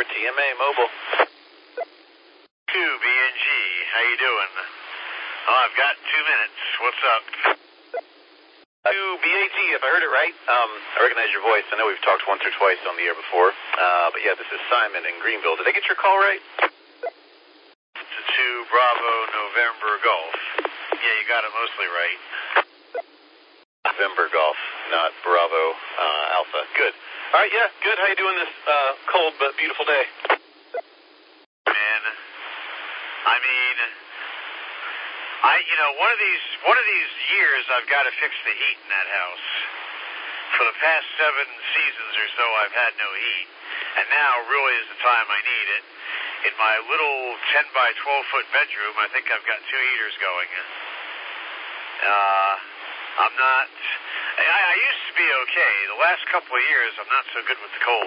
TMA Mobile. QBNG, how you doing? Oh, I've got 2 minutes. What's up? QBAT, if I heard it right. I recognize your voice. I know we've talked once or twice on the air before. But yeah, this is Simon in Greenville. Did I get your call right? To Bravo November Golf. Yeah, you got it mostly right. November Golf, not Bravo Alpha. Good. All right, yeah, good. How you doing this cold but beautiful day? Man, I mean, one of these years I've got to fix the heat in that house. For the past 7 seasons or so, I've had no heat, and now really is the time I need it. In my little 10 by 12 foot bedroom, I think I've got 2 heaters going. I used to be okay. The last couple of years, I'm not so good with the cold.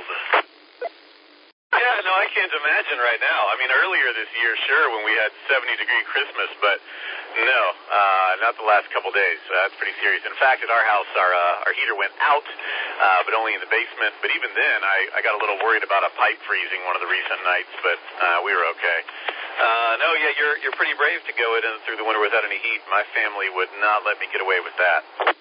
Yeah, no, I can't imagine right now. I mean, earlier this year, sure, when we had 70-degree Christmas, but no, not the last couple days. That's pretty serious. In fact, at our house, our heater went out, but only in the basement. But even then, I got a little worried about a pipe freezing one of the recent nights, but we were okay. No, yeah, you're pretty brave to go in through the winter without any heat. My family would not let me get away with that.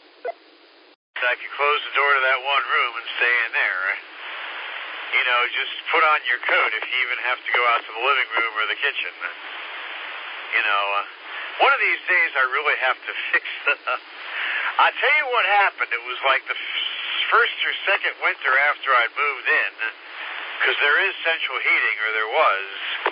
I could close the door to that one room and stay in there. You know, just put on your coat if you even have to go out to the living room or the kitchen. You know, one of these days I really have to fix the... I'll tell you what happened. It was like the first or second winter after I moved in, because there is central heating, or there was,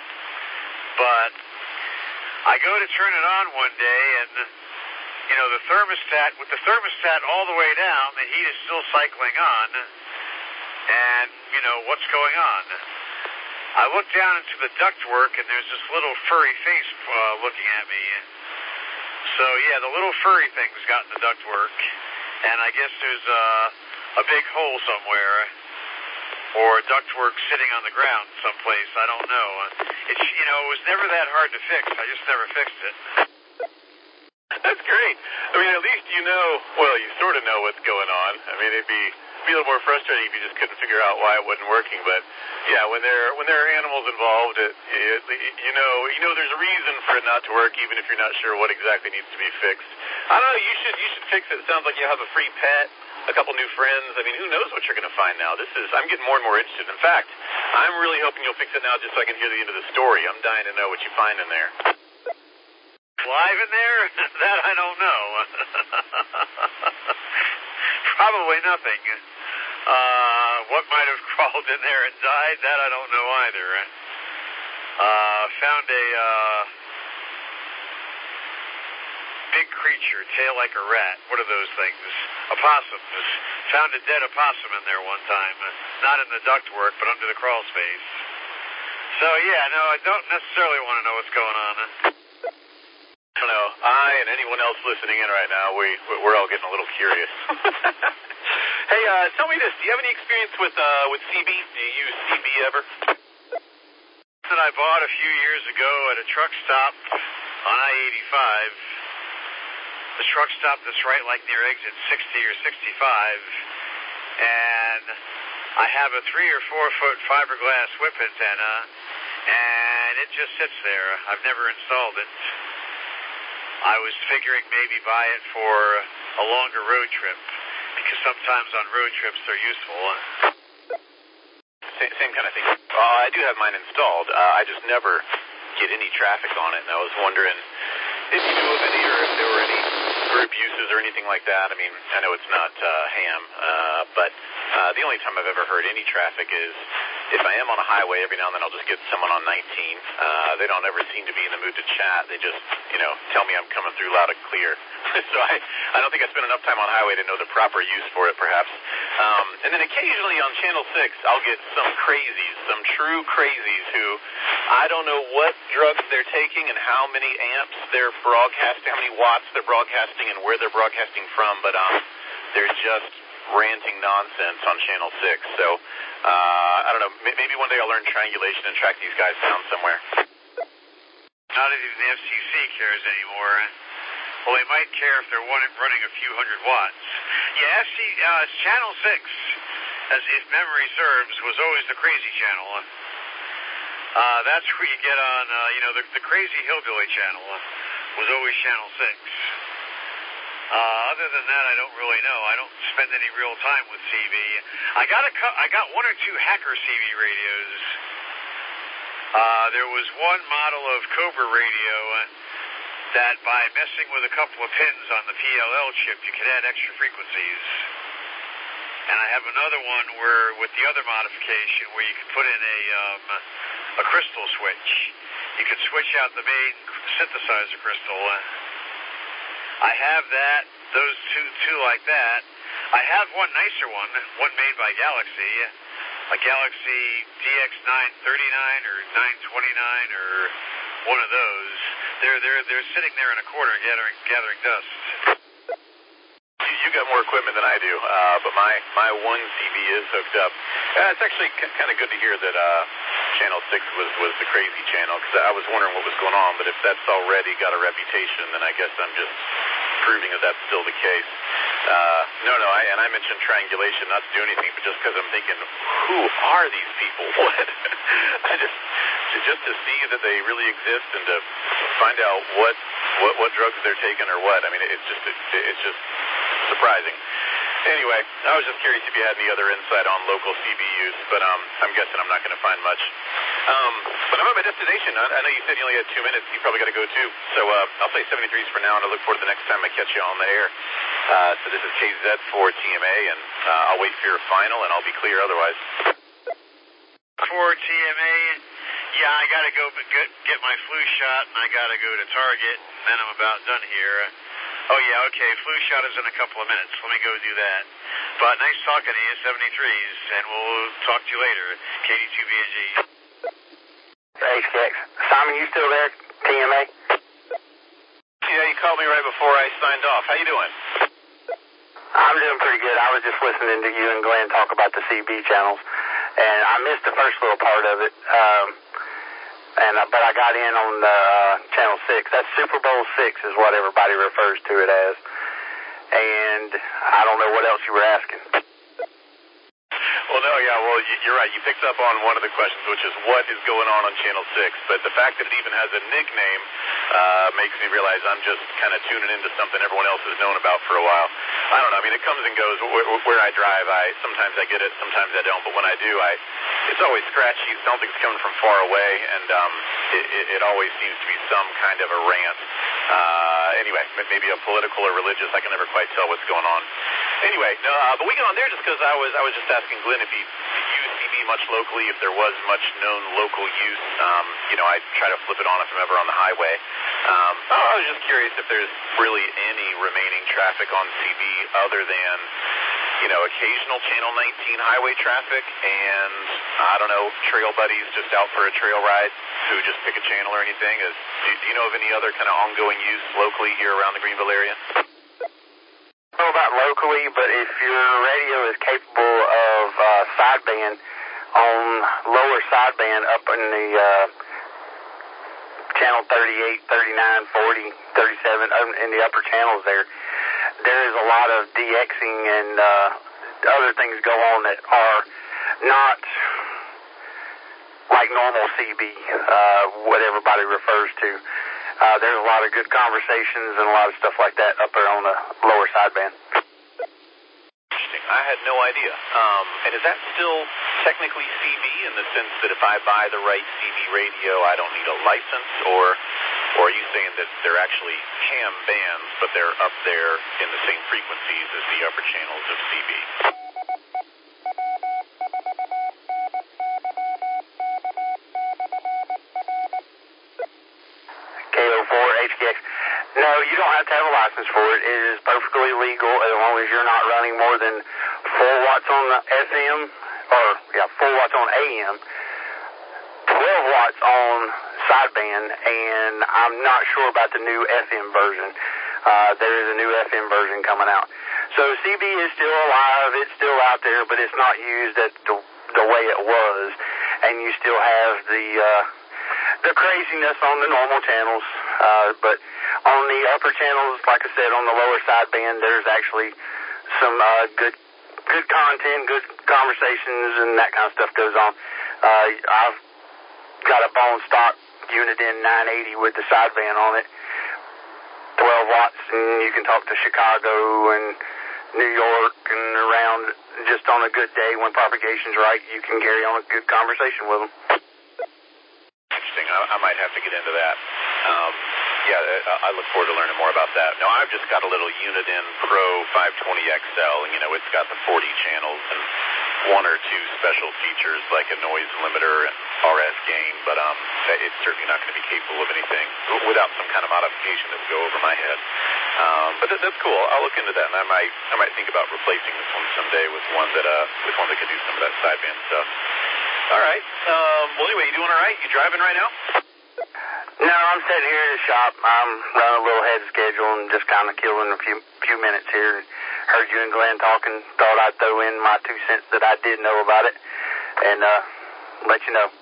but I go to turn it on one day, and, you know, with the thermostat all the way down, the heat is still cycling on, and, you know, what's going on? I look down into the ductwork, and there's this little furry face looking at me. So, yeah, the little furry thing's got in the ductwork, and I guess there's a big hole somewhere, or ductwork sitting on the ground someplace. I don't know. It was never that hard to fix. I just never fixed it. That's great. I mean, at least you know, well, you sort of know what's going on. I mean, it'd be a little more frustrating if you just couldn't figure out why it wasn't working. But yeah, when there are animals involved, you know there's a reason for it not to work, even if you're not sure what exactly needs to be fixed. I don't know. You should fix it. It sounds like you have a free pet, a couple new friends. I mean, who knows what you're going to find now? I'm getting more and more interested. In fact, I'm really hoping you'll fix it now just so I can hear the end of the story. I'm dying to know what you find in there. Live in there? That I don't know. Probably nothing. What might have crawled in there and died? That I don't know either. Found a big creature, tail like a rat. What are those things? Opossums. Found a dead opossum in there one time. Not in the ductwork, but under the crawl space. So yeah, no, I don't necessarily want to know what's going on. I don't know. I and anyone else listening in right now, we're all getting a little curious. Hey, tell me this. Do you have any experience with CB? Do you use CB ever? That I bought a few years ago at a truck stop on I-85. The truck stop that's right like near exit 60 or 65. And I have a 3 or 4 foot fiberglass whip antenna, and it just sits there. I've never installed it. I was figuring maybe buy it for a longer road trip, because sometimes on road trips they're useful. Same kind of thing. I do have mine installed. I just never get any traffic on it, and I was wondering if you knew of any, or if there were any group uses or anything like that. I mean, I know it's not ham, but the only time I've ever heard any traffic is if I am on a highway. Every now and then I'll just get someone on 19. They don't ever seem to be in the mood to chat. They just, tell me I'm coming through loud and clear. So I don't think I spend enough time on highway to know the proper use for it, perhaps. And then occasionally on Channel 6, I'll get some crazies, some true crazies who I don't know what drugs they're taking and how many amps they're broadcasting, how many watts they're broadcasting and where they're broadcasting from, but they're just ranting nonsense on Channel 6. So, I don't know, maybe one day I'll learn triangulation and track these guys down somewhere. Not even the FCC cares anymore. Well, they might care if they're running a few hundred watts. Yeah, Channel 6, as if memory serves, was always the crazy channel. That's where you get on, the Crazy Hillbilly channel was always Channel 6. Other than that, I don't really know. I don't spend any real time with CB. I got one or two hacker CB radios. There was one model of Cobra radio that by messing with a couple of pins on the PLL chip, you could add extra frequencies. And I have another one where, with the other modification, where you could put in a crystal switch. You could switch out the main synthesizer crystal. I have those two like that. I have one nicer one made by Galaxy, a Galaxy DX939 or 929 or one of those. They're sitting there in a corner gathering dust. You got more equipment than I do, but my one CB is hooked up. It's actually kind of good to hear that Channel 6 was the crazy channel, because I was wondering what was going on, but if that's already got a reputation, then I guess I'm just proving that that's still the case. And I mentioned triangulation, not to do anything, but just because I'm thinking, who are these people? What? Just to see that they really exist and to find out what drugs they're taking or what. I mean, it's just surprising. Anyway, I was just curious if you had any other insight on local CB use, but I'm guessing I'm not going to find much. But I'm at my destination. I know you said you only had 2 minutes. You probably got to go too. So I'll say 73s for now, and I look forward to the next time I catch you on the air. So this is KZ for TMA, and I'll wait for your final, and I'll be clear otherwise. For TMA, yeah, I got to go get my flu shot, and I got to go to Target, and then I'm about done here. Oh, yeah, okay, flu shot is in a couple of minutes. Let me go do that. But nice talking to you, 73s, and we'll talk to you later. KD2BNG. HKX. Simon, you still there? TMA? Yeah, you called me right before I signed off. How you doing? I'm doing pretty good. I was just listening to you and Glenn talk about the CB channels, and I missed the first little part of it. But I got in on Channel 6. That's Super Bowl 6 is what everybody refers to it as. And I don't know what else you were asking. Well, no, yeah, you're right. You picked up on one of the questions, which is what is going on Channel 6. But the fact that it even has a nickname makes me realize I'm just kind of tuning into something everyone else has known about for a while. I don't know. I mean, it comes and goes. Where I drive, sometimes I get it, sometimes I don't. But when I do, it's always scratchy. It sounds like it's coming from far away, and it always seems to be some kind of a rant. Anyway, maybe a political or religious. I can never quite tell what's going on. Anyway, but we got on there just because I was just asking Glenn if he used CB much locally, if there was much known local use. I try to flip it on if I'm ever on the highway. I was just curious if there's really any remaining traffic on CB other than, occasional Channel 19 highway traffic and, I don't know, trail buddies just out for a trail ride who just pick a channel or anything. Do you know of any other kind of ongoing use locally here around the Greenville area? I don't know about locally, but if your radio is capable of sideband on lower sideband up in the channel 38, 39, 40, 37, in the upper channels there is a lot of DXing and other things go on that are not like normal CB, what everybody refers to. There's a lot of good conversations and a lot of stuff like that up there on the lower sideband. Interesting. I had no idea. And is that still technically CB in the sense that if I buy the right CB radio, I don't need a license, or are you saying that they're actually ham bands, but they're up there in the same frequencies as the upper channels of CB? KO4, HKX. No, you don't have to have a license for it. It is perfectly legal as long as you're not running more than 4 watts on the FM, 4 watts on AM, 12 watts on sideband, and I'm not sure about the new FM version. There is a new FM version coming out. So CB is still alive. It's still out there, but it's not used the way it was, and you still have the craziness on the normal channels, but on the upper channels, like I said, on the lower sideband, there's actually some good content, good conversations, and that kind of stuff goes on. I've got a bone stock Uniden 980 with the side van on it. 12 watts, and you can talk to Chicago and New York and around. Just on a good day when propagation's right, you can carry on a good conversation with them. Interesting. I might have to get into that. Yeah, I look forward to learning more about that. Now, I've just got a little Uniden Pro 520XL, and, it's got the 40 channels and one or two special features like a noise limiter and RS gain, but it's certainly not going to be capable of anything without some kind of modification that would go over my head. But that's cool. I'll look into that, and I might think about replacing this one someday with one that could do some of that sideband stuff. All right. Well, anyway, you doing all right? You driving right now? No, I'm sitting here in the shop. I'm running a little ahead of schedule and just kind of killing a few minutes here. Heard you and Glenn talking, thought I'd throw in my 2 cents that I did know about it, and let you know.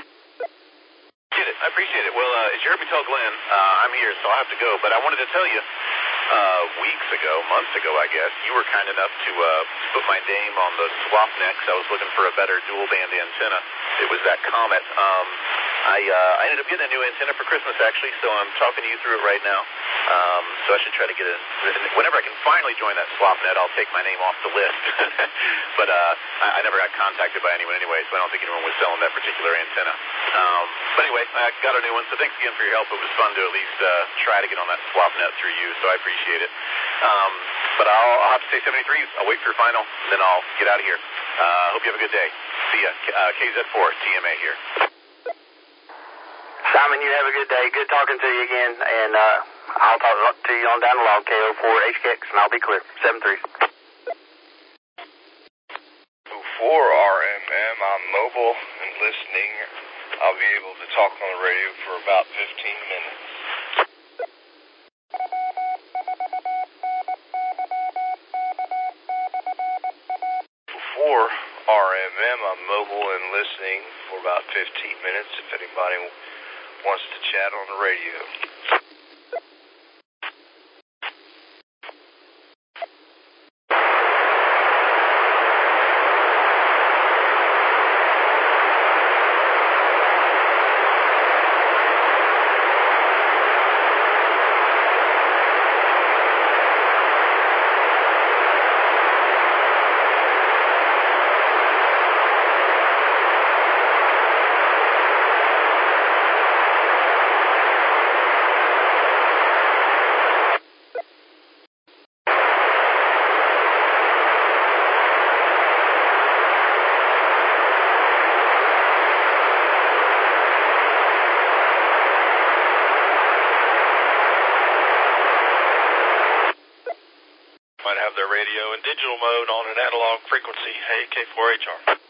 I appreciate it. Well, as you heard me tell Glenn, I'm here, so I have to go. But I wanted to tell you, months ago, I guess, you were kind enough to put my name on the swap next. I was looking for a better dual-band antenna. It was that Comet. I ended up getting a new antenna for Christmas, actually, so I'm talking to you through it right now. So I should try to get it. Whenever I can finally join that SwapNet, I'll take my name off the list. But I never got contacted by anyone anyway, so I don't think anyone was selling that particular antenna. But anyway, I got a new one, so thanks again for your help. It was fun to at least try to get on that SwapNet through you, so I appreciate it. But I'll have to say 73. I'll wait for your final, then I'll get out of here. Hope you have a good day. See ya. KZ4, TMA here. Simon, you have a good day. Good talking to you again, and I'll talk to you on down the log, KO4HKX, and I'll be clear. 73. 4RMM, I'm mobile and listening. I'll be able to talk on the radio for about 15 minutes. 4RMM, I'm mobile and listening for about 15 minutes if anybody wants to chat on the radio. Might have their radio in digital mode on an analog frequency. Hey, K4HR.